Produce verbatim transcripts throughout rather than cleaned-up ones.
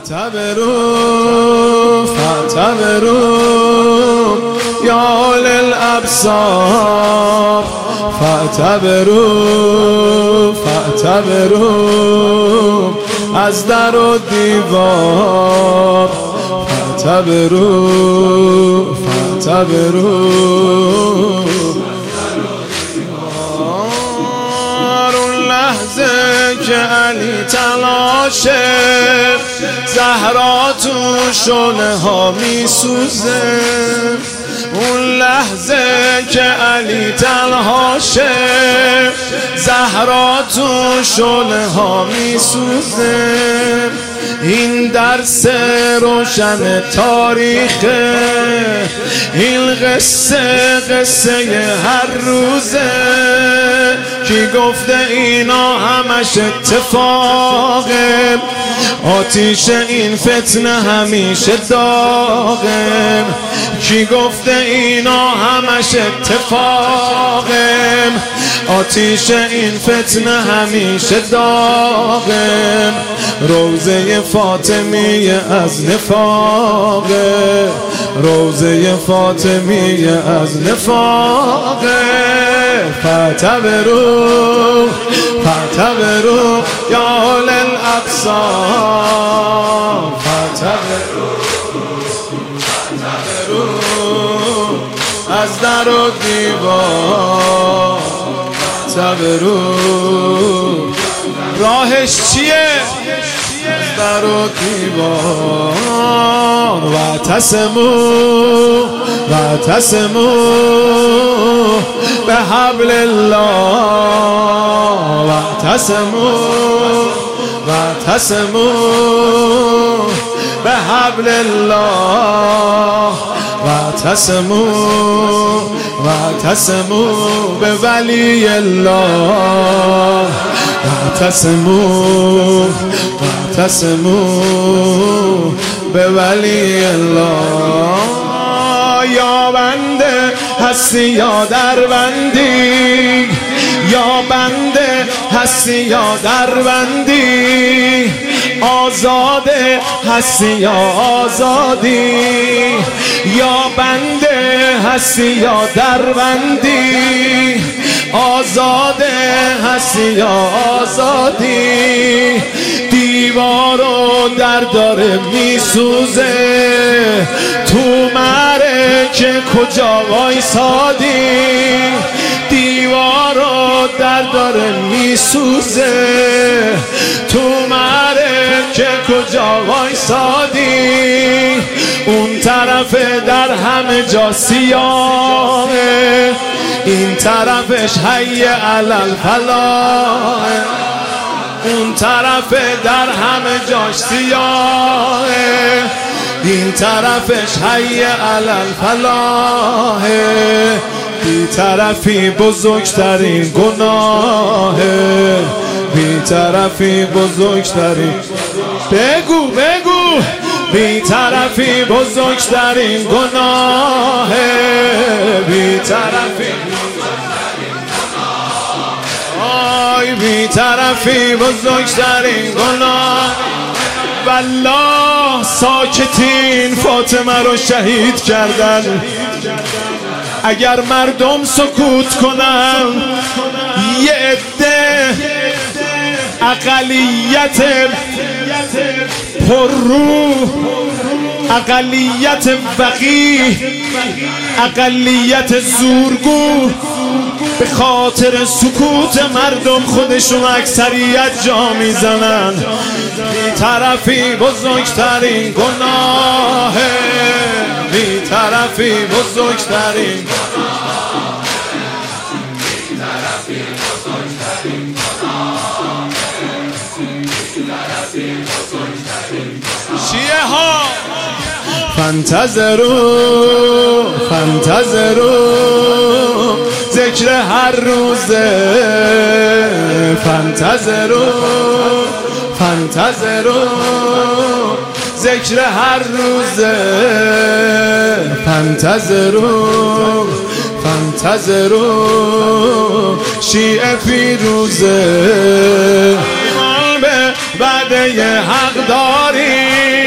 فاعتبروا فاعتبروا یا اولي الابصار فاعتبروا فاعتبروا از در و دیوار فاعتبروا فاعتبروا اون لحظه که علی تلاشه زهرا تو شونه ها می سوزه اون لحظه که علی تنهاشه زهرا تو شونه ها می سوزه این درس روشن تاریخه این قصه قصه هر روزه کی گفته اینا همش اتفاقه آتیش این فتنه همیشه داغه کی گفته اینا همش اتفاقه آتیش این فتنه همیشه داغه روزه فاطمیه از نفاقه روزه فاطمیه از نفاقه فاعتبروا فاعتبروا یا اولي الابصار فاعتبروا فاعتبروا از در و دیوار فاعتبروا راهش چیه؟ از در و دیوار واعتصموا واعتصموا بحبل الله واعتصموا واعتصموا بحبل الله واعتصموا واعتصموا بولی الله واعتصموا واعتصموا بولی الله یا بنده هستی یا دربندی یا بنده هستی یا دربندی آزاده هستی یا آزادی یا بنده هستی یا دربندی آزاده هستی یا آزادی دیوارو در داره می سوزه تو معرکه کجا وایسادی دیوارو در داره می سوزه تو معرکه کجا وایسادی اون طرف در همه جا سیاهه این طرفش حی علی الفلاح اون طرف در همه جاش سیاهه این طرفش حی علی الفلاح بی طرفی بزرگترین گناهه بی طرفی بزرگترین بگو بگو بی طرفی بزرگترین گناهه بی طرفی آی بی طرفی بزرگترین گناه والله ساکتین فاطمه رو شهید کردن اگر مردم سکوت کنن یه عده اقلیت پرروح اقلیت وقیح اقلیت زورگو به خاطر سکوت مردم خودشون اکثریت جا میزنن بی طرفی بزرگترین گناهه بی طرفی بزرگترین شیعه ها فانتظروا فانتظروا ذکر هر روزه فانتظروا فانتظروا ذکر هر روزه فانتظروا فانتظروا شیعه فیروزه ایمان به وعده حق داریم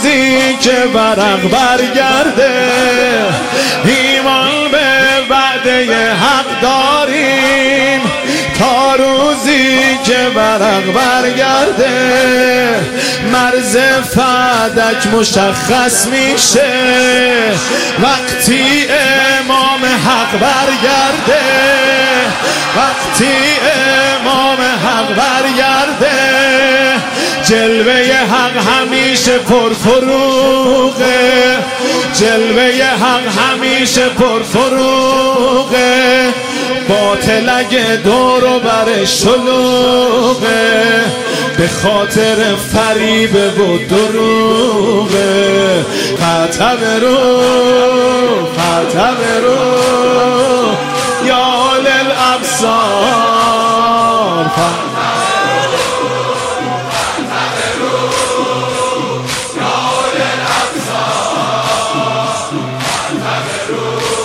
روزی که ورق برگرده، ایمان به وعده حق داریم تا روزی که ورق برگرده، مرز فدک مشخص میشه وقتی امام حق برگرده، وقتی امام حق برگرده. جلوه حق همیشه پرفروغه، جلوه حق همیشه پرفروغه، باطل اگه دور و بر شلوغه، به خاطر فریب و دروغه. فتبرو فتبرو یا للابصار، Oh